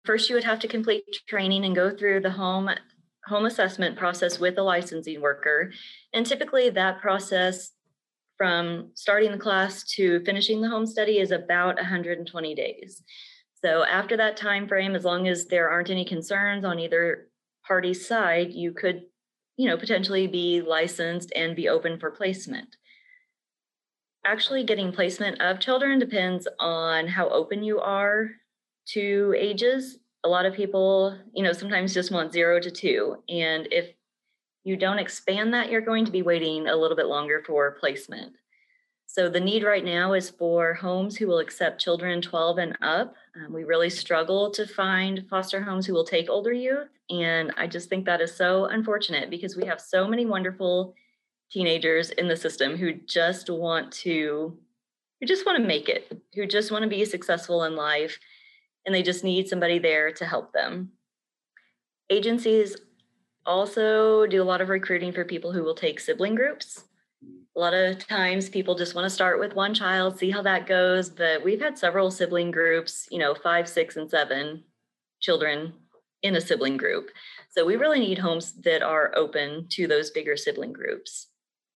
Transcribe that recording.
First, you would have to complete training and go through the home assessment process with a licensing worker. And typically that process from starting the class to finishing the home study is about 120 days. So after that time frame, as long as there aren't any concerns on either party's side, you could, potentially be licensed and be open for placement. Actually, getting placement of children depends on how open you are to ages. A lot of people, sometimes just want 0 to 2. And if you don't expand that, you're going to be waiting a little bit longer for placement. So the need right now is for homes who will accept children 12 and up. We really struggle to find foster homes who will take older youth. And I just think that is so unfortunate because we have so many wonderful teenagers in the system who just want to make it, who just want to be successful in life, and they just need somebody there to help them. Agencies also do a lot of recruiting for people who will take sibling groups. A lot of times people just want to start with one child, see how that goes. But we've had several sibling groups, 5, 6, and 7 children in a sibling group. So we really need homes that are open to those bigger sibling groups.